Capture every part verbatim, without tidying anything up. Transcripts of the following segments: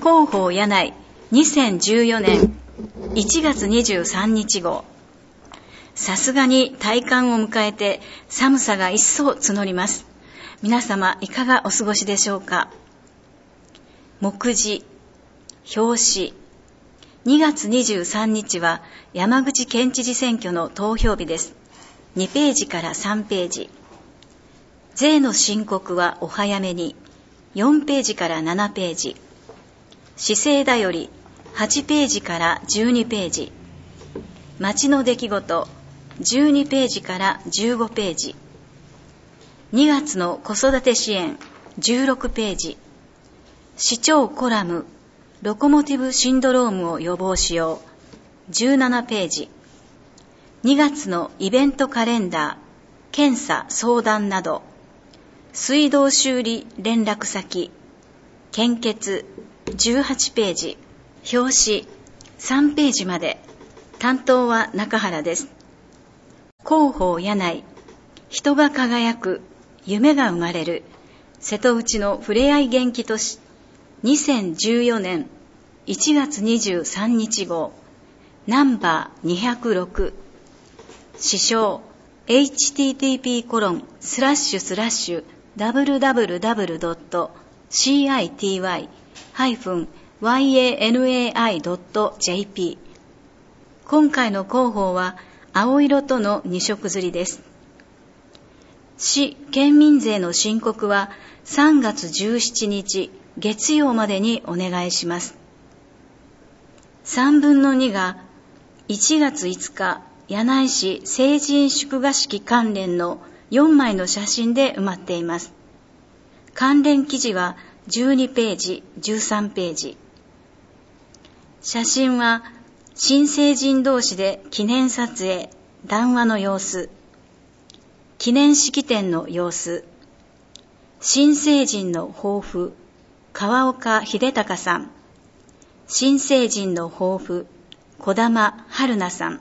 広報柳井にせんじゅうよねんいちがつにじゅうさんにち号。さすがに大寒を迎えて寒さが一層募ります。皆様いかがお過ごしでしょうか。目次、表紙。にがつにじゅうさんにちは山口県知事選挙の投票日です。にページからさんページ。税の申告はお早めに。よんページからななページ。市政だよりはちページからじゅうにページ。町の出来事じゅうにページからじゅうごページ。にがつの子育て支援じゅうろくページ。市長コラムロコモティブシンドロームを予防しようじゅうななページ。にがつのイベントカレンダー検査相談など。水道修理連絡先献血じゅうはちページ。表紙さんページまで。担当は中原です。広報柳井、人が輝く、夢が生まれる、瀬戸内のふれあい元気都市、にせんじゅうよねんいちがつにじゅうさんにち号、ナンバーにひゃくろく。支障 エイチティーティーピーコロンスラッシュスラッシュダブリューダブリューダブリュードットシーアイティーワイハイフンワイエーエヌエーアイドットジェーピー。今回の広報は青色とのに色刷りです。市県民税の申告はさんがつじゅうしちにち月曜までにお願いします。さんぶんのにがいちがついつか柳井市成人祝賀式関連のよんまいの写真で埋まっています。関連記事はじゅうにページ、じゅうさんページ。写真は新成人同士で記念撮影、談話の様子、記念式典の様子、新成人の抱負、川岡秀隆さん、新成人の抱負、児玉春菜さん。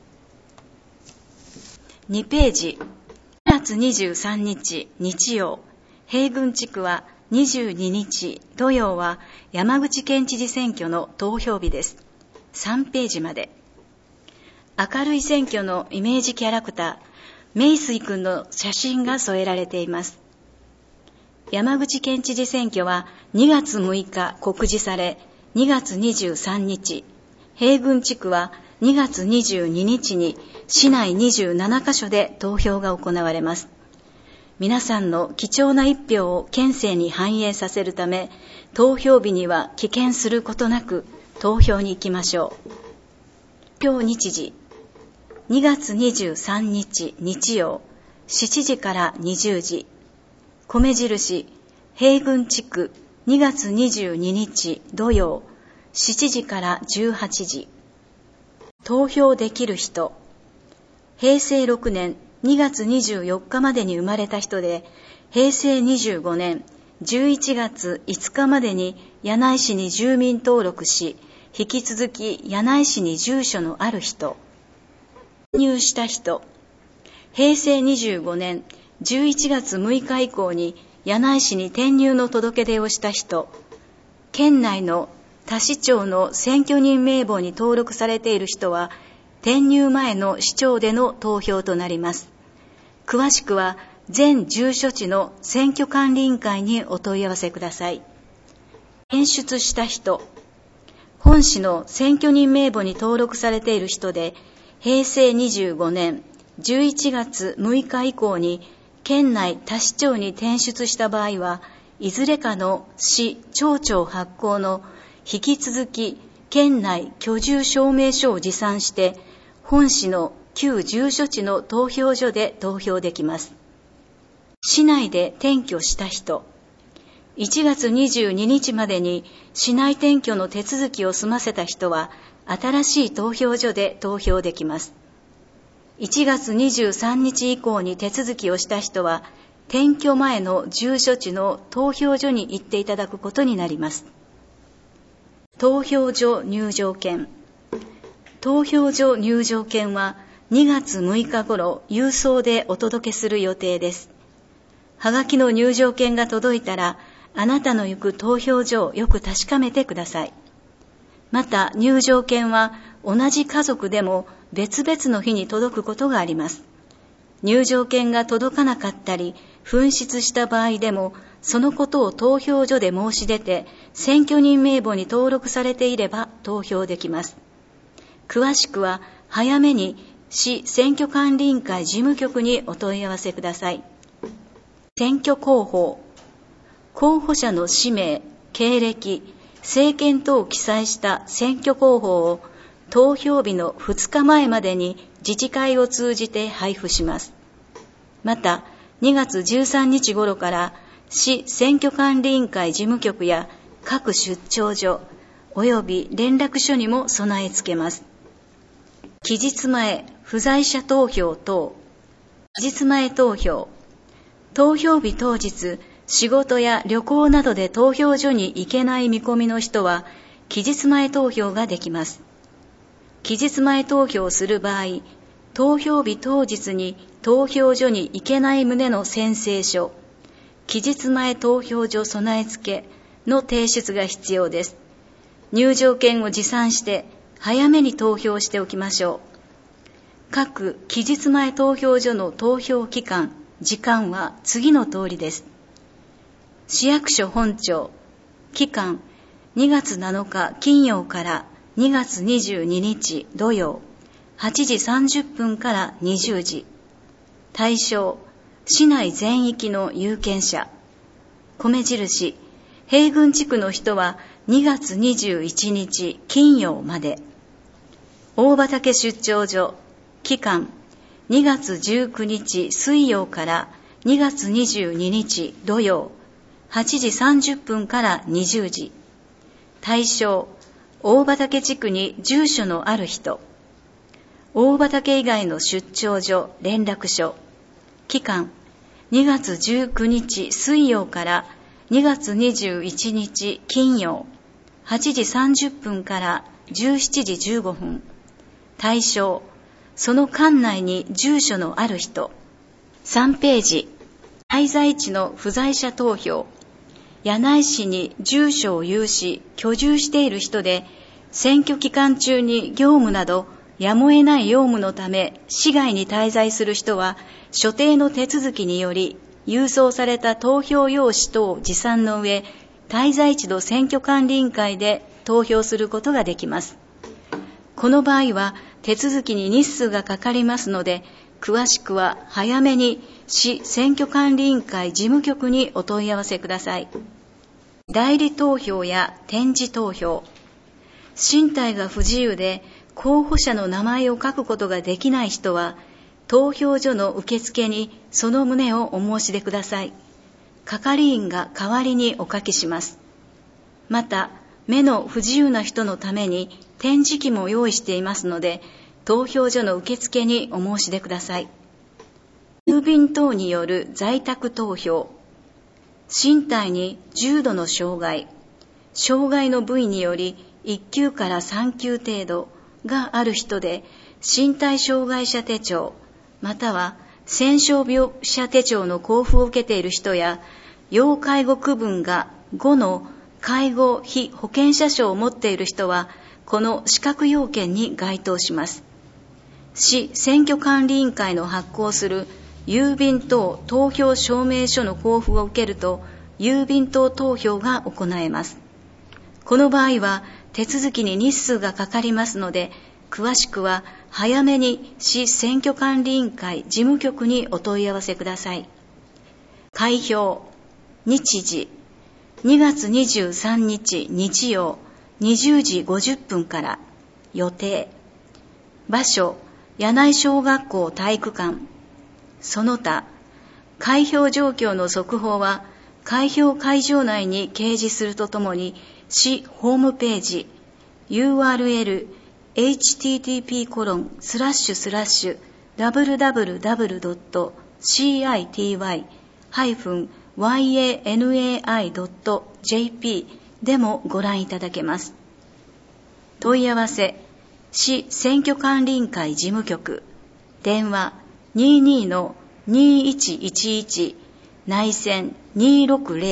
にページ。にがつにじゅうさんにち日曜、平郡地区はにじゅうににち土曜は山口県知事選挙の投票日です。さんページまで。明るい選挙のイメージキャラクター、メイスイ君の写真が添えられています。山口県知事選挙はにがつむいか告示され、にがつにじゅうさんにち、平郡地区はにがつにじゅうににちに市内にじゅうななかしょで投票が行われます。皆さんの貴重な一票を県政に反映させるため、投票日には棄権することなく投票に行きましょう。投票日時、にがつにじゅうさんにち日曜、しちじからにじゅうじ、米印、平郡地区、にがつにじゅうににち土曜、しちじからじゅうはちじ。投票できる人、へいせいろくねんにがつにじゅうよっかまでに生まれた人で、へいせいにじゅうごねんじゅういちがついつかまでに柳井市に住民登録し、引き続き柳井市に住所のある人、入した人、へいせいにじゅうごねんじゅういちがつむいか以降に柳井市に転入の届け出をした人、県内の他市町の選挙人名簿に登録されている人は、転入前の市町での投票となります。詳しくは全住所地の選挙管理委員会にお問い合わせください。転出した人、本市の選挙人名簿に登録されている人で、へいせいにじゅうごねんじゅういちがつむいか以降に県内他市町に転出した場合は、いずれかの市町長発行の引き続き県内居住証明書を持参して、本市の旧住所地の投票所で投票できます。市内で転居した人、いちがつにじゅうににちまでに市内転居の手続きを済ませた人は、新しい投票所で投票できます。いちがつにじゅうさんにち以降に手続きをした人は、転居前の住所地の投票所に行っていただくことになります。投票所入場券。投票所入場券はにがつむいか頃郵送でお届けする予定です。はがきの入場券が届いたら、 あなたの行く投票所をよく確かめてください。また、入場券は同じ家族でも別々の日に届くことがあります。入場券が届かなかったり、紛失した場合でも、そのことを投票所で申し出て、選挙人名簿に登録されていれば投票できます。詳しくは、早めに市選挙管理委員会事務局にお問い合わせください。選挙広報。候補者の氏名、経歴、政見等を記載した選挙広報を投票日のふつかまえまでに自治会を通じて配布します。また、にがつじゅうさんにち頃から市選挙管理委員会事務局や各出張所及び連絡所にも備え付けます。期日前不在者投票等。期日前投票。投票日当日、仕事や旅行などで投票所に行けない見込みの人は、期日前投票ができます。期日前投票をする場合、投票日当日に投票所に行けない旨の宣誓書、期日前投票所備え付けの提出が必要です。入場券を持参して早めに投票しておきましょう。各期日前投票所の投票期間、時間は次の通りです。市役所本庁、期間にがつなのか金曜からにがつにじゅうににち土曜、はちじさんじゅっぷんからにじゅうじ。対象、市内全域の有権者。米印、平郡地区の人はにがつにじゅういちにち金曜まで。大畑出張所、期間にがつじゅうくにち水曜からにがつにじゅうににち土曜、はちじさんじゅっぷんからにじゅうじ。対象、大畑地区に住所のある人。大畑以外の出張所、連絡所。期間、にがつじゅうくにち水曜からにがつにじゅういちにち金曜、はちじさんじゅっぷんからじゅうしちじじゅうごふん。対象、その間内に住所のある人。さんページ、滞在地の不在者投票。柳井市に住所を有し、居住している人で、選挙期間中に業務など、やむを得ない用務のため、市外に滞在する人は、所定の手続きにより、郵送された投票用紙等持参の上、滞在地の選挙管理委員会で投票することができます。この場合は、手続きに日数がかかりますので、詳しくは早めに市選挙管理委員会事務局にお問い合わせください。代理投票や点字投票。身体が不自由で候補者の名前を書くことができない人は、投票所の受付にその旨をお申し出ください。係員が代わりにお書きします。また、目の不自由な人のために点字機も用意していますので、投票所の受付にお申し出ください。郵便等による在宅投票。身体に重度の障害、障害の部位によりいっきゅうからさんきゅう程度がある人で、身体障害者手帳、または戦傷病者手帳の交付を受けている人や、要介護区分がごの介護被保険者証を持っている人は、この資格要件に該当します。市選挙管理委員会の発行する郵便等投票証明書の交付を受けると、郵便等投票が行えます。この場合は手続きに日数がかかりますので、詳しくは早めに市選挙管理委員会事務局にお問い合わせください。開票、日時、にがつにじゅうさんにち日曜にじゅうじごじゅっぷんから。予定、場所、柳井小学校体育館。その他、開票状況の速報は開票会場内に掲示するとともに、市ホームページ ユーアールエル エイチティーティーピーコロンスラッシュスラッシュダブリューダブリューダブリュードットシーアイティーワイハイフンワイエーエヌエーアイドットジェーピー でもご覧いただけます。問い合わせ、市選挙管理委員会事務局、電話 にじゅうにのにじゅういちいちいち 内線 にひゃくろくじゅう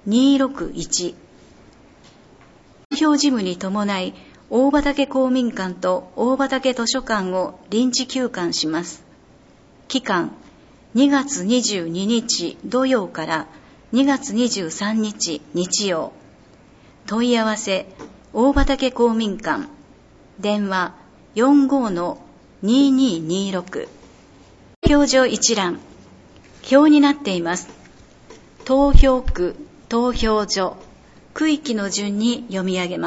にーろくいち。投票事務に伴い、大畑公民館と大畑図書館を臨時休館します。期間、にがつにじゅうににち土曜からにがつにじゅうさんにち日曜。問い合わせ、大畑公民館。電話 よんごーのにーにーにーろく。投票所一覧。表になっています。投票区、投票所、区域の順に読み上げます。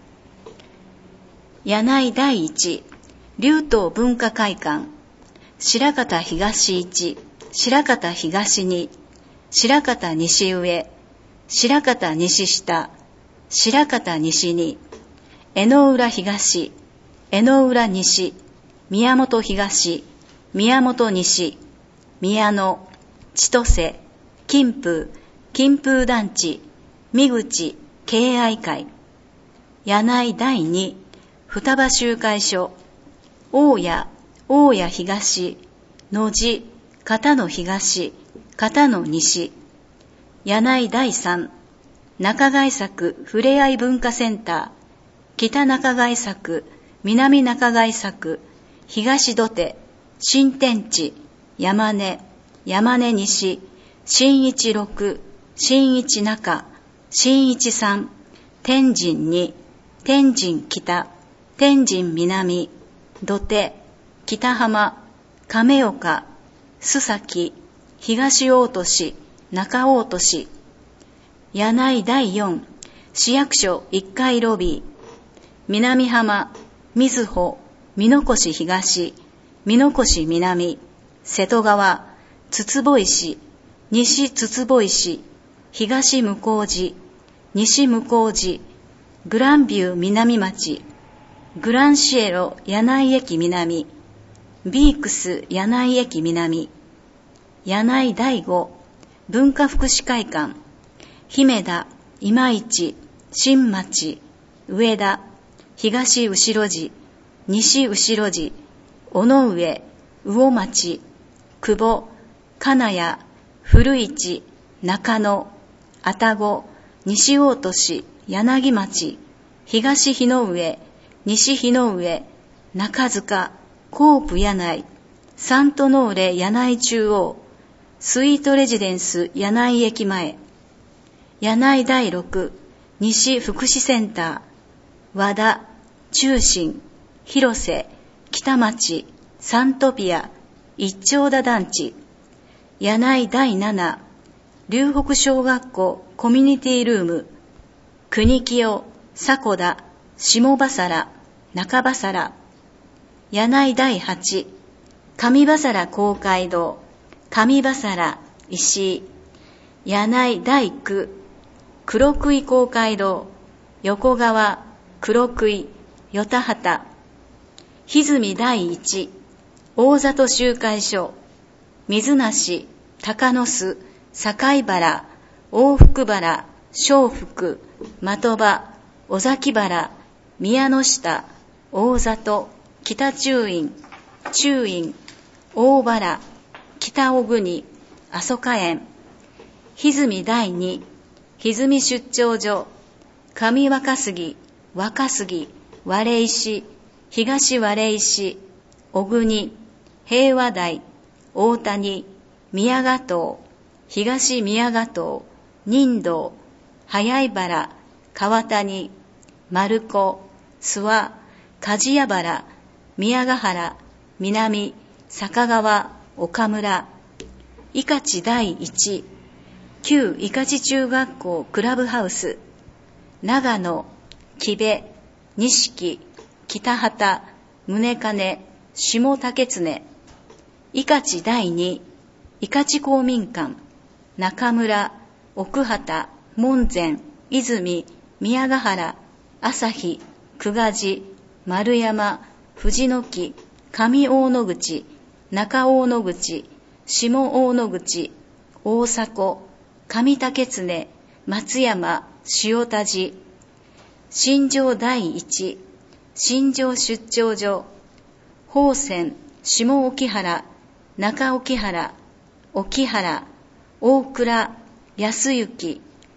柳井第一、竜東文化会館、白方東一、白方東二、白方西上、白方西下、白方西二、江ノ浦東、江ノ浦西、宮本東、宮本西、宮野、千歳、金風、金風団地、三口、敬愛会、柳井第二、双葉集会所、大谷、大谷東、野地、片野東、片野西、柳井第三、中貝作ふれあい文化センター、北中貝作、南中貝作、東土手、新天地、山根、山根西、新一六、新一中、新一三、天神二、天神北、天神南、土手、北浜、亀岡、須崎、東大都市、中大都市、柳井第四、市役所いっかいロビー、南浜、瑞穂、美濃越東、美濃越南、瀬戸川、筒保石、西筒保石、東向寺、西向寺、グランビュー南町、グランシエロ柳井駅南、ビークス柳井駅南、柳井第五、文化福祉会館、姫田、今市、新町、上田、東後路、西後路、尾上、魚町、久保、金谷、古市、中野、愛宕、西大都市、柳町、東日の上、西日の上、中塚、コープ柳井、サントノーレ柳井中央、スイートレジデンス柳井駅前、柳井第六、西福祉センター、和田、中心、広瀬、北町、サントピア、一丁田団地、柳井第七、龍北小学校コミュニティルーム、国清、迫田、下羽原、中羽原、柳井第八、上羽原公会堂、上羽原、石井、柳井第九、黒杭公会堂、横川、黒杭、与田畑、歪第一、大里集会所、水無し、鷹巣、境原、大福原、小福、的場、尾崎原、宮の下、大里、北中院、中院、大原、北小国、阿蘇花園、歪第二、歪出張所、上若杉、若杉、割石、東割石、小国、平和台、大谷、宮ヶ島、東宮ヶ島、仁道、早井原、川谷、丸子、諏訪、梶屋原、宮ヶ原、南、坂川、岡村、伊勝第一、旧伊勝中学校クラブハウス、長野、木部、錦、北畑、宗金、下竹常、伊勝第二、伊勝公民館、中村、奥畑、門前、泉、宮ヶ原、朝日、久我寺、丸山、藤の木、上大野口、中大野口、下大野口、大迫、上竹常、松山、塩田寺、新庄第一、新庄出張所、宝泉、下沖原、中沖原、沖原、大倉、安行、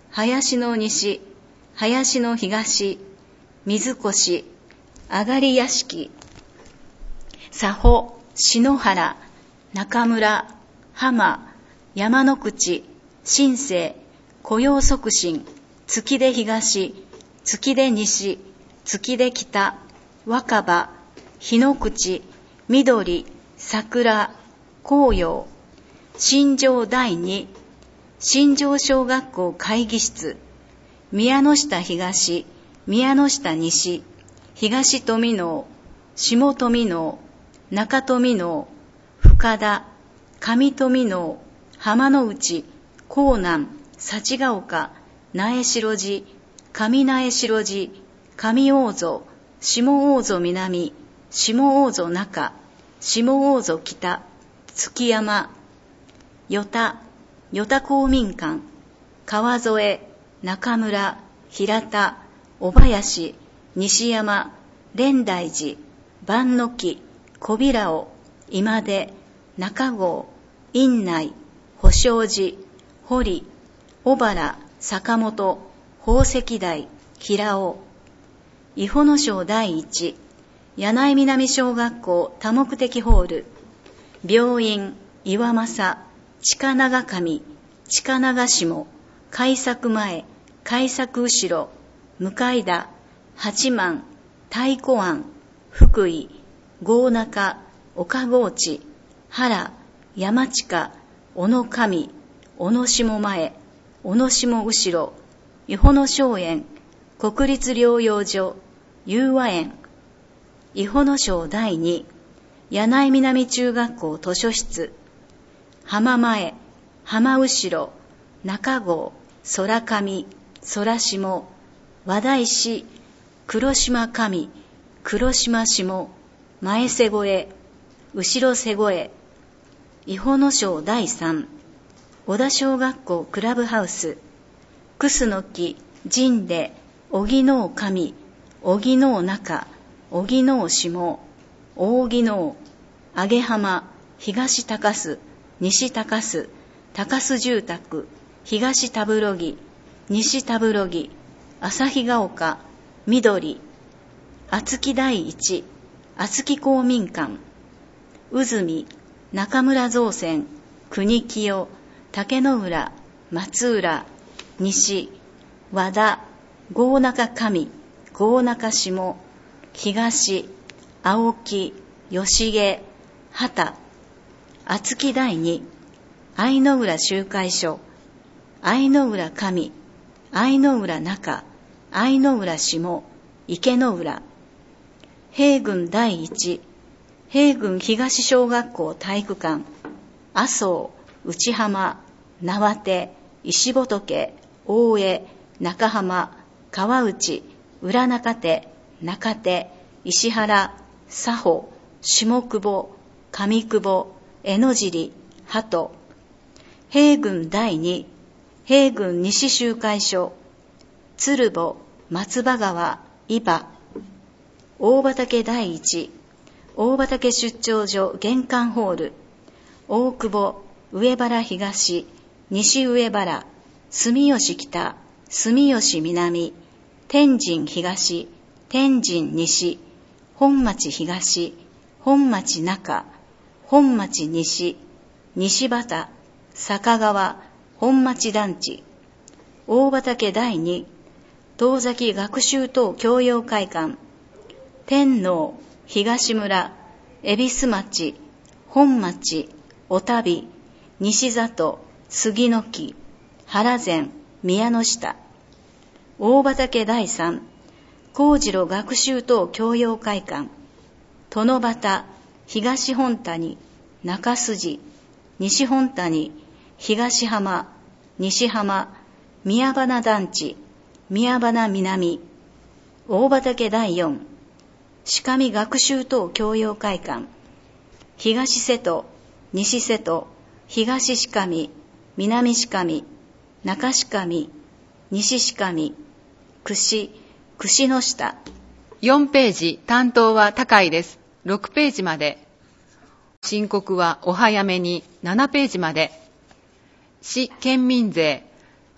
林の西、林の東、水越、上がり屋敷、佐保、篠原、中村、浜、山の口、新生、雇用促進、月出東、月出西、月出北、若葉、日の口、緑、桜、紅葉、新庄第二、新庄小学校会議室、宮の下東、宮の下西、東富能、下富能、中富能、深田、上富能、浜の内、江南、幸ヶ丘、苗代寺、上苗代寺、上大津、下大津南、下大津中、下大津北、築山、与田、与田公民館、川添、中村、平田、小林、西山、蓮台寺、万の木、小平尾、今出、中郷、院内、保証寺、堀、小原、坂本、宝石台、平尾、伊保野省第一、柳井南小学校多目的ホール、病院、岩政、近長上、近長下、開作前、開作後ろ、向田、八幡、太鼓庵、福井、郷中、岡河内、原、山近、小野上、小野下前、小野下後ろ、伊保野松園、国立療養所、友和園、伊保野省第二、柳井南中学校図書室、浜前、浜後ろ、中郷、空上、空下、和田石、黒島上、黒島下、前瀬越え、後ろ瀬越え、伊保野省第三、小田小学校クラブハウス、楠木、神出、荻野上、荻野中、荻野下、扇野、上浜、東高洲、西高洲、高洲住宅、東田室木、西田室木、旭ヶ丘、緑、厚木第一、厚木公民館、宇住、中村造船、国清、竹野浦、松浦、西、和田、郷中上、郷中下、東、青木、吉毛、畑、厚木第二、愛の浦集会所、愛の浦上、愛の浦中、愛の浦下、池の浦、平郡第一、平郡東小学校体育館、麻生、内浜、縄手、石仏、大江、中浜、川内、浦中手、中手、石原、佐保、下久保、上久保、江野尻、鳩、平郡第二、平郡西集会所、鶴保、松葉川、伊庭、大畑第一、大畑出張所玄関ホール、大久保、上原東、西上原、住吉北、住吉南、天神東、天神西、本町東、本町中、本町西、西畑、坂川、本町団地、大畑第二、東崎学習等教養会館、天王、東村、恵比寿町、本町、小旅、西里、杉の木、原前、宮の下、大畑第三、高次郎学習等教養会館、殿端、東本谷、中筋、西本谷、東浜、西浜、宮花団地、宮花南、大畑第四、鹿見学習等教養会館、東瀬戸、西瀬戸、東鹿見、南鹿見、中鹿見、西鹿見、串、串の下。 よんページ、担当は高いです。ろくページまで。申告はお早めにななページまで。市県民税、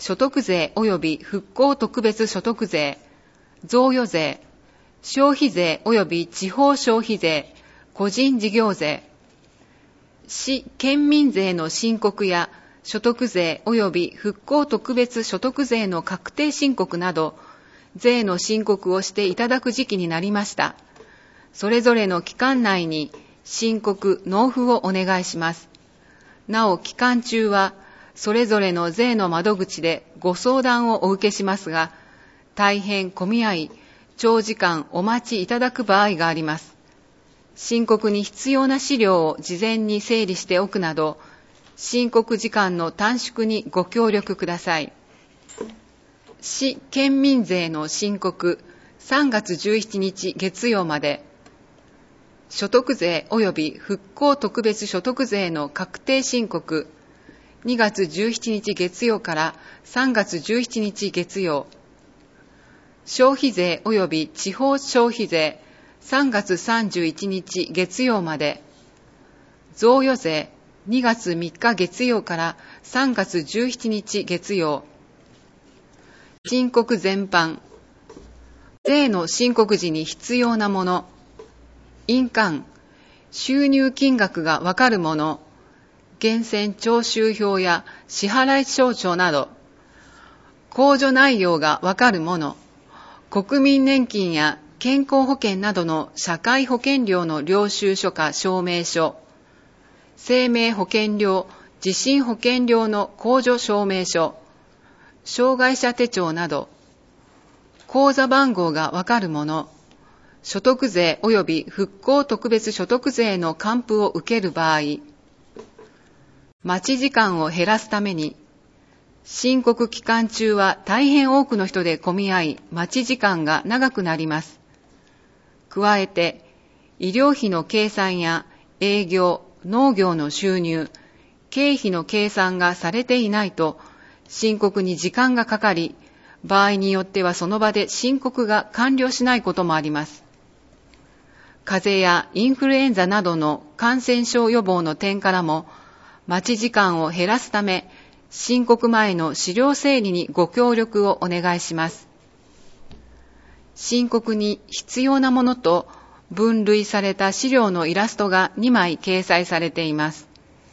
所得税及び復興特別所得税、贈与税、消費税及び地方消費税、個人事業税、市県民税の申告や所得税及び復興特別所得税の確定申告など、税の申告をしていただく時期になりました。それぞれの期間内に申告・納付をお願いします。なお、期間中は、それぞれの税の窓口でご相談をお受けしますが、大変混み合い、長時間お待ちいただく場合があります。申告に必要な資料を事前に整理しておくなど、申告時間の短縮にご協力ください。市県民税の申告、さんがつじゅうしちにち月曜まで、所得税及び復興特別所得税の確定申告、にがつじゅうしちにち月曜からさんがつじゅうしちにち月曜、消費税及び地方消費税、さんがつさんじゅういちにち月曜まで、贈与税、にがつみっか月曜からさんがつじゅうしちにち月曜、申告全般、税の申告時に必要なもの、印鑑、収入金額がわかるもの、源泉徴収票や支払証書など、控除内容がわかるもの、国民年金や健康保険などの社会保険料の領収書か証明書、生命保険料、地震保険料の控除証明書、障害者手帳など、口座番号がわかるもの、所得税及び復興特別所得税の還付を受ける場合、待ち時間を減らすために、申告期間中は大変多くの人で混み合い、待ち時間が長くなります。加えて、医療費の計算や営業、農業の収入、経費の計算がされていないと、申告に時間がかかり、場合によってはその場で申告が完了しないこともあります。風邪やインフルエンザなどの感染症予防の点からも、待ち時間を減らすため、申告前の資料整理にご協力をお願いします。申告に必要なものと分類された資料のイラストがにまい掲載されています。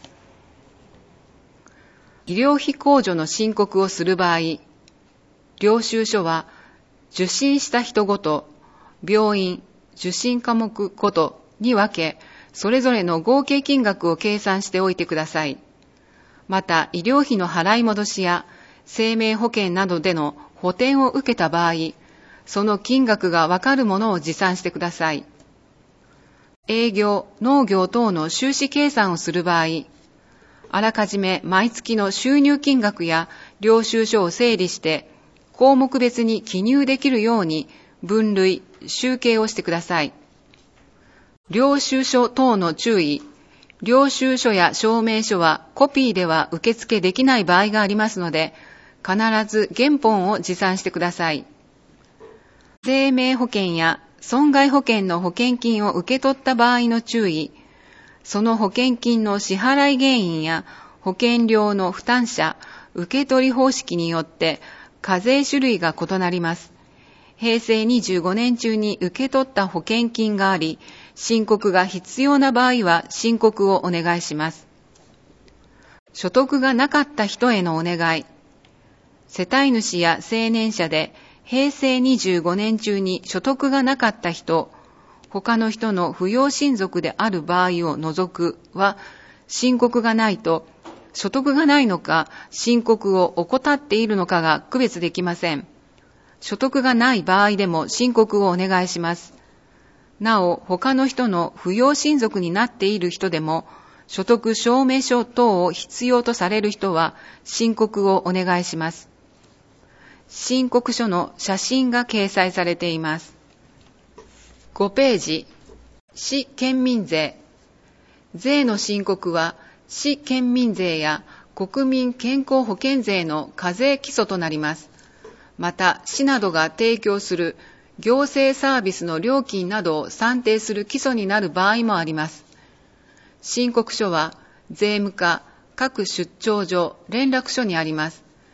医療費控除の申告をする場合、領収書は受診した人ごと、病院、受診科目ごとに分け、それぞれの合計金額を計算しておいてください。また、医療費の払い戻しや生命保険などでの補填を受けた場合、その金額がわかるものを持参してください。営業、農業等の収支計算をする場合、あらかじめ毎月の収入金額や領収書を整理して、項目別に記入できるように分類、集計をしてください。領収書等の注意、領収書や証明書はコピーでは受付できない場合がありますので、必ず原本を持参してください。生命保険や損害保険の保険金を受け取った場合の注意、その保険金の支払い原因や保険料の負担者、受取方式によって課税種類が異なります。へいせいにじゅうごねん中に受け取った保険金があり、申告が必要な場合は申告をお願いします。所得がなかった人へのお願い。世帯主や成年者でへいせいにじゅうごねん中に所得がなかった人、他の人の扶養親族である場合を除くは、申告がないと、所得がないのか申告を怠っているのかが区別できません。所得がない場合でも申告をお願いします。なお、他の人の扶養親族になっている人でも、所得証明書等を必要とされる人は申告をお願いします。申告書の写真が掲載されています。ごページ、市県民税。税の申告は、市県民税や国民健康保険税の課税基礎となります。また、市などが提供する行政サービスの料金などを算定する基礎になる場合もあります。申告書は、税務課各出張所連絡所にあります。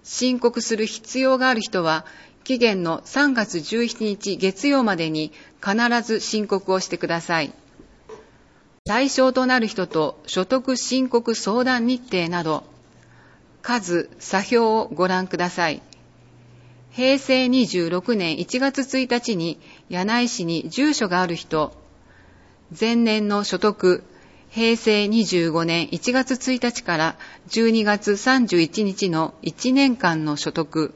申告する必要がある人は、期限のさんがつじゅうしちにち月曜までに必ず申告をしてください。対象となる人と所得申告相談日程など、数、査評をご覧ください。へいせいにじゅうろくねんいちがつついたちに柳井市に住所がある人、前年の所得、へいせいにじゅうごねんいちがつついたちからじゅうにがつさんじゅういちにちのいちねんかんの所得、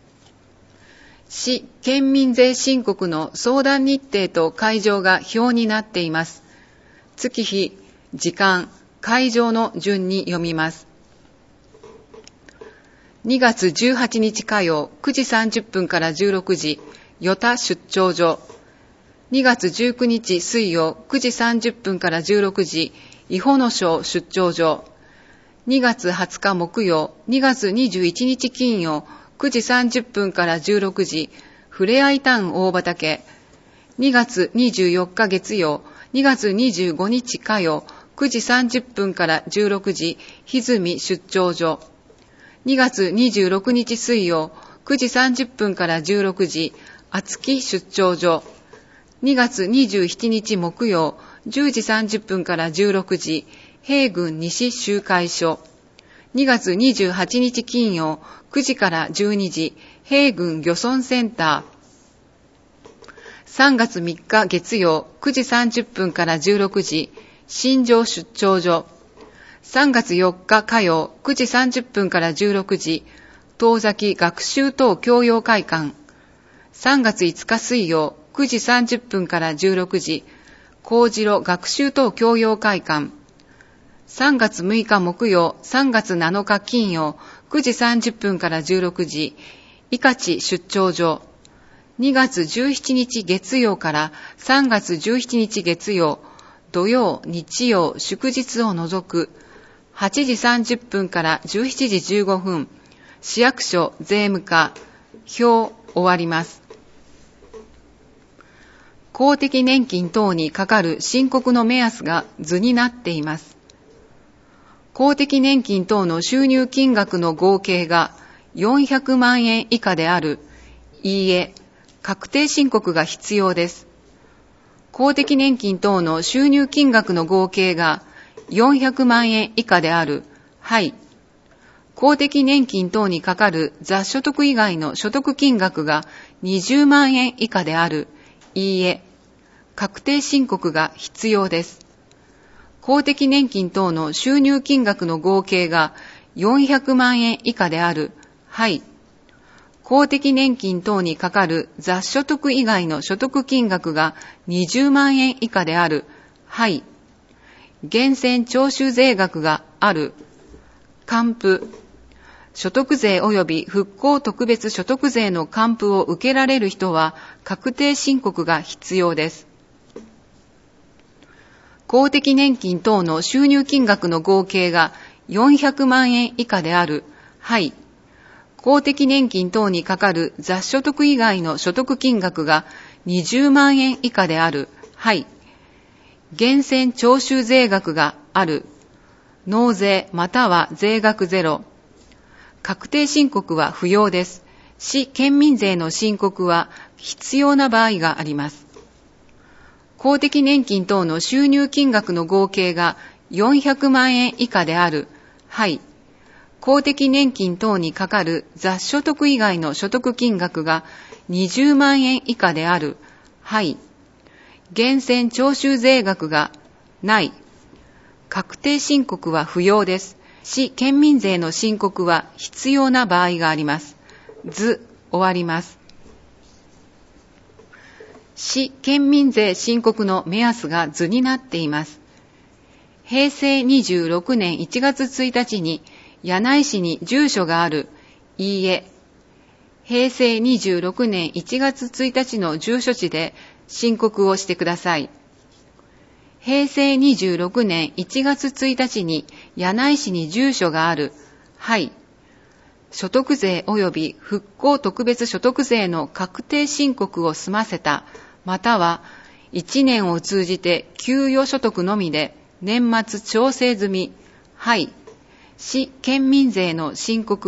市県民税申告の相談日程と会場が表になっています。月日、時間、会場の順に読みます。にがつじゅうはちにち火曜くじさんじゅっぷんからじゅうろくじ、与田出張所。にがつじゅうくにち水曜くじさんじゅっぷんからじゅうろくじ、伊保野省出張所。にがつはつか木曜、にがつにじゅういちにち金曜、くじさんじゅっぷんからじゅうろくじ、ふれあいタウン大畑。にがつにじゅうよっか月曜、にがつにじゅうごにち火曜、くじさんじゅっぷんからじゅうろくじ、歪み出張所。にがつにじゅうろくにち水曜、くじさんじゅっぷんからじゅうろくじ、厚木出張所。にがつにじゅうしちにち木曜、じゅうじさんじゅっぷんからじゅうろくじ、平郡西集会所。にがつにじゅうはちにち金曜、くじからじゅうにじ、平郡漁村センター。さんがつみっか月曜、くじさんじゅっぷんからじゅうろくじ、新庄出張所。さんがつよっか火曜、くじさんじゅっぷんからじゅうろくじ、遠崎学習等教養会館。さんがついつか水曜、くじさんじゅっぷんからじゅうろくじ、高次路学習等教養会館。さんがつむいか木曜、さんがつなのか金曜、くじさんじゅっぷんからじゅうろくじ、伊香地出張所。にがつじゅうしちにち月曜からさんがつじゅうしちにち月曜、土曜、日曜、祝日を除く、はちじさんじゅっぷんからじゅうしちじじゅうごふん、市役所税務課、表終わります。公的年金等にかかる申告の目安が図になっています。公的年金等の収入金額の合計がよんひゃくまんえん以下である、いいえ、確定申告が必要です。公的年金等の収入金額の合計がよんひゃくまんえん以下である、はい。公的年金等にかかる雑所得以外の所得金額がにじゅうまんえん以下である、いいえ。確定申告が必要です。公的年金等の収入金額の合計がよんひゃくまんえん以下である、はい。公的年金等にかかる雑所得以外の所得金額がにじゅうまんえん以下である、はい。源泉徴収税額がある、還付。所得税及び復興特別所得税の還付を受けられる人は確定申告が必要です。公的年金等の収入金額の合計がよんひゃくまんえん以下である、はい。公的年金等にかかる雑所得以外の所得金額がにじゅうまんえん以下である、はい。源泉徴収税額がある、納税または税額ゼロ。確定申告は不要です。市県民税の申告は必要な場合があります。公的年金等の収入金額の合計がよんひゃくまんえん以下である、はい。公的年金等にかかる雑所得以外の所得金額がにじゅうまんえん以下である、はい。源泉徴収税額がない。確定申告は不要です。市県民税の申告は必要な場合があります。図、終わります。市県民税申告の目安が図になっています。へいせいにじゅうろくねんいちがつついたちに柳井市に住所がある、いいえ。へいせいにじゅうろくねんいちがつついたちの住所地で申告をしてください。へいせいにじゅうろくねんいちがつついたちに柳井市に住所がある、はい。所得税及び復興特別所得税の確定申告を済ませた、またはいちねんを通じて給与所得のみで年末調整済み、はい。市県民税の申告は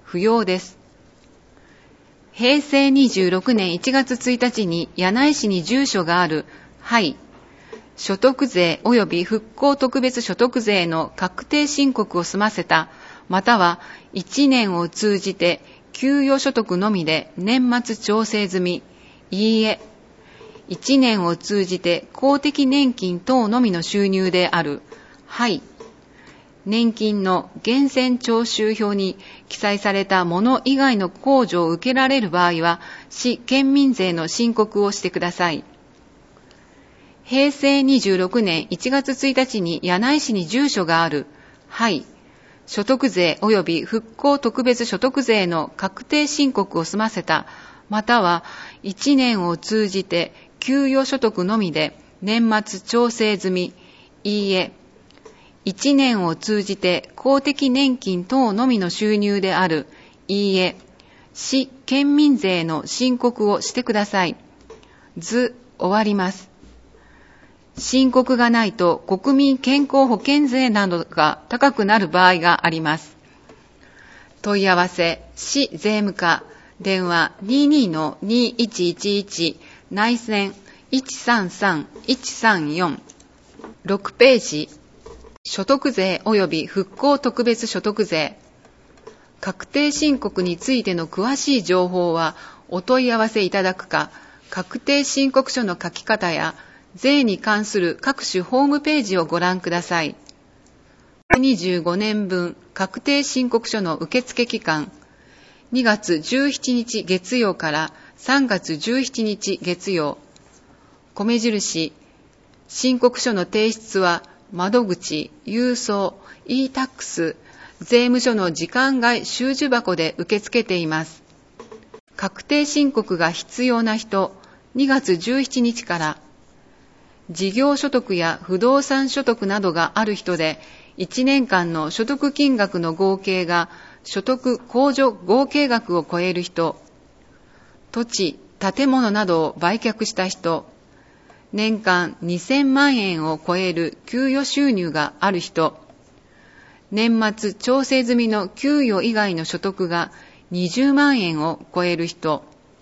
不要です。へいせいにじゅうろくねんいちがつついたちに柳井市に住所がある、はい、所得税及び復興特別所得税の確定申告を済ませた、またはいちねんを通じて給与所得のみで年末調整済み、いいえ、いちねんを通じて公的年金等のみの収入である、はい、年金の源泉徴収票に記載されたもの以外の控除を受けられる場合は、市県民税の申告をしてください。へいせいにじゅうろくねんいちがつついたちに柳井市に住所がある、はい、所得税及び復興特別所得税の確定申告を済ませた、またはいちねんを通じて給与所得のみで年末調整済み、いいえ、いちねんを通じて公的年金等のみの収入である、いいえ、市県民税の申告をしてください。図終わります。申告がないと国民健康保険税などが高くなる場合があります。問い合わせ、市税務課、電話 にじゅうにのにいちいちいち、内線 いちさんさんいちさんよん、ろくページ、所得税及び復興特別所得税。確定申告についての詳しい情報はお問い合わせいただくか、確定申告書の書き方や税に関する各種ホームページをご覧ください。にじゅうごねんぶん確定申告書の受付期間、にがつじゅうしちにち月曜からさんがつじゅうしちにち月曜。米印、申告書の提出は窓口、郵送、e タックス、税務署の時間外収受箱で受け付けています。確定申告が必要な人、にがつじゅうしちにちから、事業所得や不動産所得などがある人で、いちねんかんの所得金額の合計が所得控除合計額を超える人、土地、建物などを売却した人、年間にせんまんえんを超える給与収入がある人、年末調整済みの給与以外の所得がにじゅうまんえんを超える人、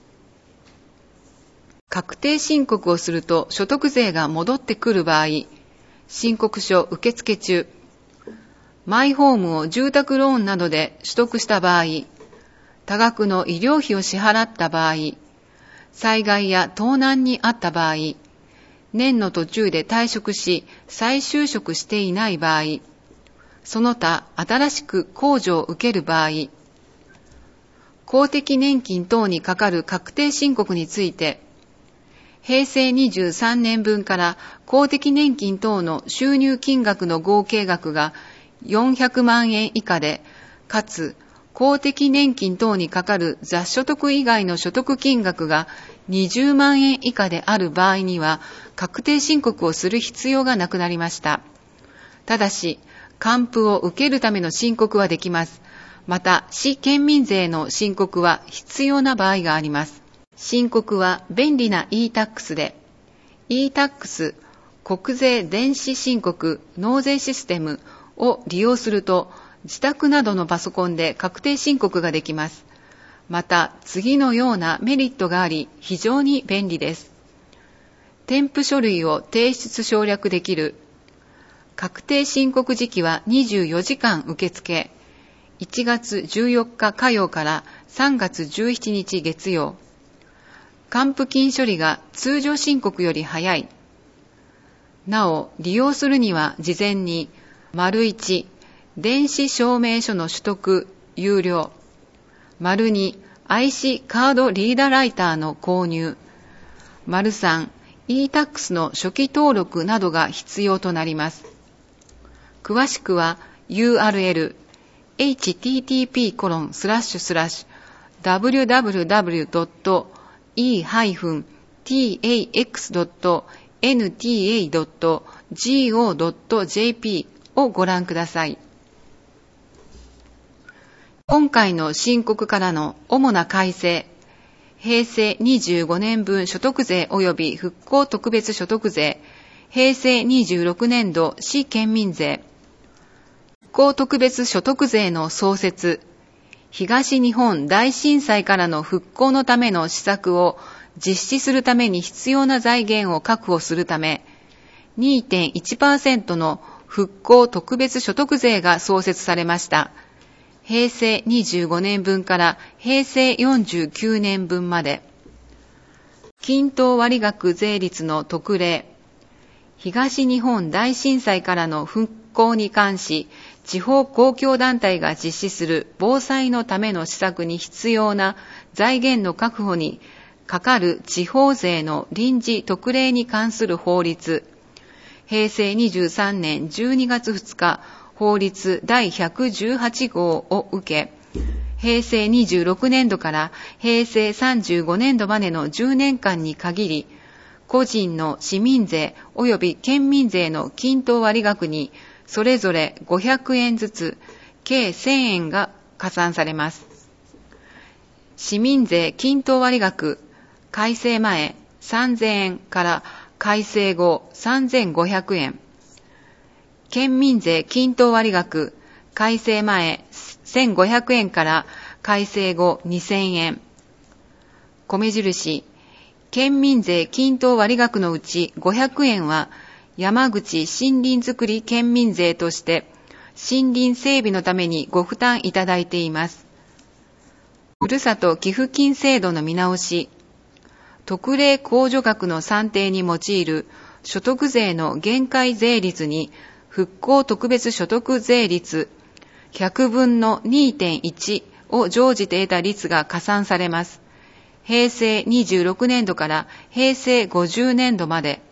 確定申告をすると所得税が戻ってくる場合、申告書受付中、マイホームを住宅ローンなどで取得した場合、多額の医療費を支払った場合、災害や盗難にあった場合、年の途中で退職し再就職していない場合、その他新しく控除を受ける場合、公的年金等にかかる確定申告について、へいせいにじゅうさんねんぶんから公的年金等の収入金額の合計額がよんひゃくまんえん以下で、かつ公的年金等にかかる雑所得以外の所得金額がにじゅうまんえん以下である場合には確定申告をする必要がなくなりました。ただし、還付を受けるための申告はできます。また、市県民税の申告は必要な場合があります。申告は便利な e タックスで、e タックス 国税電子申告納税システムを利用すると、自宅などのパソコンで確定申告ができます。また、次のようなメリットがあり、非常に便利です。添付書類を提出省略できる。確定申告時期はにじゅうよじかん受付。いちがつじゅうよっか火曜からさんがつじゅうしちにち月曜。還付金処理が通常申告より早い。なお、利用するには事前に、丸いち、電子証明書の取得、有料。丸に、アイシー カードリーダーライターの購入。丸さん、e タックスの初期登録などが必要となります。詳しくは ユーアールエル エイチティーティーピーコロンスラッシュスラッシュダブリューダブリューダブリュードットイーハイフンティーエーエックスドットエヌティーエードットジーオードットジェーピー をご覧ください。今回の申告からの主な改正、へいせいにじゅうごねんぶん所得税及び復興特別所得税、へいせいにじゅうろくねんど市県民税、復興特別所得税の創設、 東日本大震災からの復興のための施策を実施するために必要な財源を確保するため、にてんいちパーセント の復興特別所得税が創設されました。へいせいにじゅうごねんぶんからへいせいよんじゅうきゅうねんぶんまで。均等割額税率の特例。東日本大震災からの復興に関し、地方公共団体が実施する防災のための施策に必要な財源の確保にかかる地方税の臨時特例に関する法律。へいせいにじゅうさんねんじゅうにがつふつか、法律だいひゃくじゅうはちごうを受け、へいせいにじゅうろくねんどからへいせいさんじゅうごねんどまでのじゅうねんかんに限り、個人の市民税及び県民税の均等割額にそれぞれごひゃくえんずつ、計せんえんが加算されます。市民税均等割額、改正前さんぜんえんから改正後さんぜんごひゃくえん。県民税均等割額、改正前せんごひゃくえんから改正後にせんえん。米印、県民税均等割額のうちごひゃくえんは山口森林づくり県民税として森林整備のためにご負担いただいています。ふるさと寄付金制度の見直し。特例控除額の算定に用いる所得税の限界税率に復興特別所得税率ひゃくぶんの にてんいち を乗じて得た率が加算されます。へいせいにじゅうろくねんどからへいせいごじゅうねんどまで。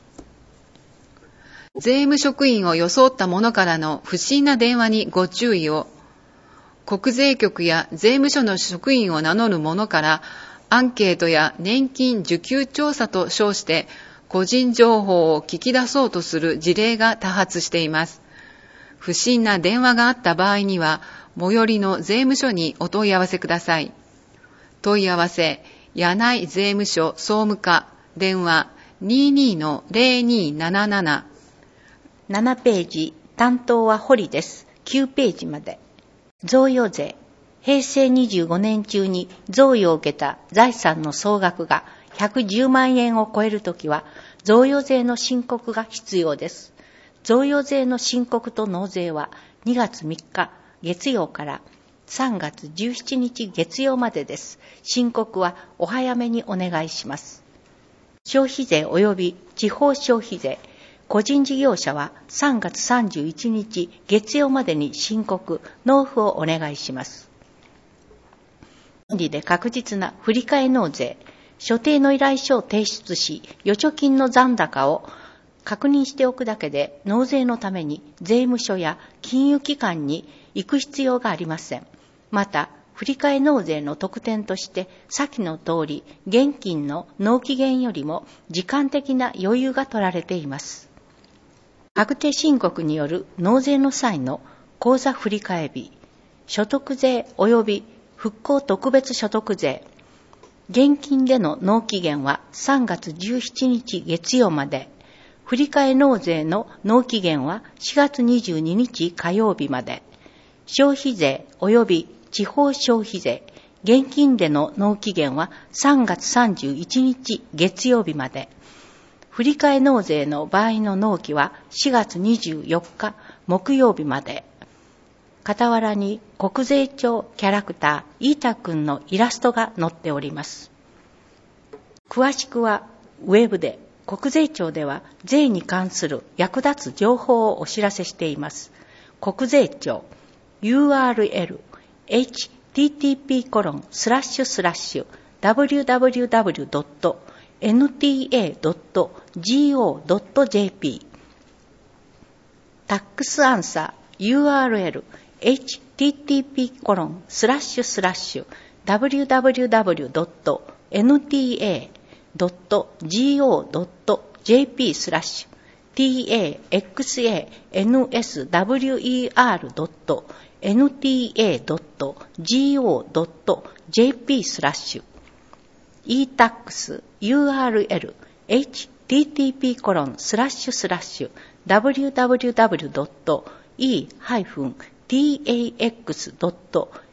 税務職員を装った者からの不審な電話にご注意を。国税局や税務署の職員を名乗る者からアンケートや年金受給調査と称して個人情報を聞き出そうとする事例が多発しています。不審な電話があった場合には、最寄りの税務署にお問い合わせください。問い合わせ、柳井税務署総務課、電話 にじゅうにのぜろになななな。 ななページ、担当は堀です。きゅうページまで。贈与税。へいせいにじゅうごねん中に贈与を受けた財産の総額がひゃくじゅうまんえんを超えるときは、贈与税の申告が必要です。贈与税の申告と納税はにがつみっか月曜からさんがつじゅうしちにち月曜までです。申告はお早めにお願いします。消費税及び地方消費税。個人事業者はさんがつさんじゅういちにち月曜までに申告、納付をお願いします。便利で確実な振替納税。所定の依頼書を提出し、預貯金の残高を確認しておくだけで納税のために税務署や金融機関に行く必要がありません。また、振替納税の特典として、先の通り現金の納期限よりも時間的な余裕が取られています。確定申告による納税の際の口座振替日、所得税及び復興特別所得税、現金での納期限はさんがつじゅうしちにち月曜まで、振替納税の納期限はしがつにじゅうににち火曜日まで、消費税及び地方消費税、現金での納期限はさんがつさんじゅういちにち月曜日まで、振替納税の場合の納期はしがつにじゅうよっか木曜日まで。傍らに国税庁キャラクターイータくんのイラストが載っております。詳しくはウェブで、国税庁では税に関する役立つ情報をお知らせしています。国税庁 ユーアールエル エイチティーティーピーコロンスラッシュスラッシュダブリューダブリューダブリュードットエヌティーエードットジーオードットジェーピー タックスアンサー ユーアールエルエイチティーティーピーコロンスラッシュスラッシュダブリューダブリューダブリュードットエヌティーエードットジーオードットジェーピー スラッシュ ティーエーエックスエーエヌエスダブリューイーアールドットエヌティーエードットジーオードットジェーピー スラッシュ イータックス ユーアールエルエイチティーティーピーコロンスラッシュスラッシュダブリューダブリューダブリュードットイーハイフンティーエーエックスドット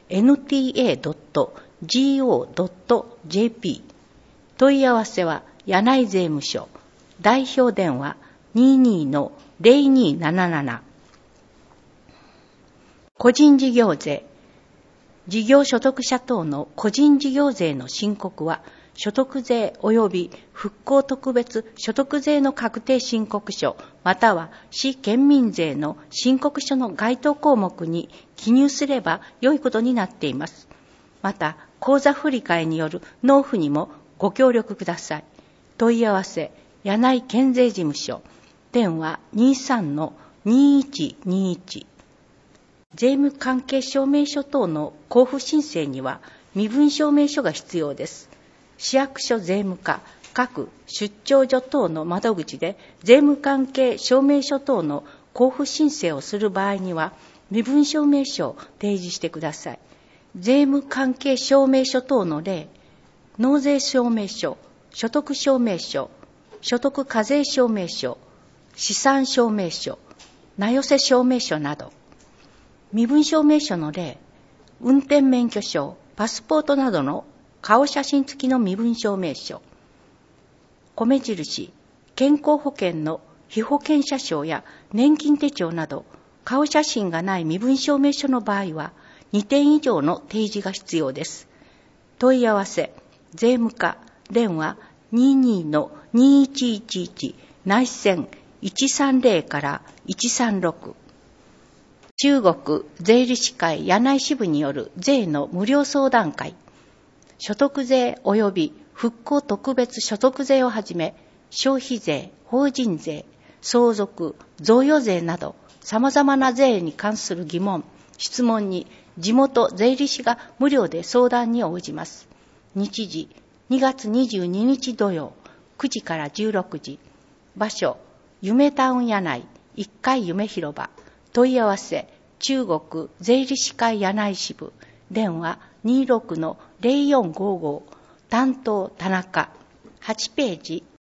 エヌティーエードットジーオードットジェーピー。 問い合わせは柳井税務署。代表電話 にじゅうにのゼロにーなななな。個人事業税。事業所得者等の個人事業税の申告は、所得税及び復興特別所得税の確定申告書、または市県民税の申告書の該当項目に記入すれば良いことになっています。また、口座振替による納付にもご協力ください。問い合わせ、柳井県税事務所。電話 にじゅうさんのにーいちにーいち。税務関係証明書等の交付申請には身分証明書が必要です。市役所税務課、各出張所等の窓口で税務関係証明書等の交付申請をする場合には身分証明書を提示してください。税務関係証明書等の例、納税証明書、所得証明書、所得課税証明書、資産証明書、名寄せ証明書など。身分証明書の例、運転免許証、パスポートなどの顔写真付きの身分証明書、米印、健康保険の被保険者証や年金手帳など、顔写真がない身分証明書の場合は、にてん以上の提示が必要です。問い合わせ、税務課、電話 にじゅうにのにーいちいちいち、内線いちさんゼロからいちさんろく。中国税理士会柳井支部による税の無料相談会。所得税及び復興特別所得税をはじめ、消費税、法人税、相続、贈与税など、様々な税に関する疑問、質問に地元税理士が無料で相談に応じます。日時、にがつにじゅうににち土曜、くじからじゅうろくじ。場所、夢タウン柳井、いっかい夢広場。問い合わせ、中国税理士会柳井支部。電話にじゅうろくのゼロよんごーご。担当田中。はちページ。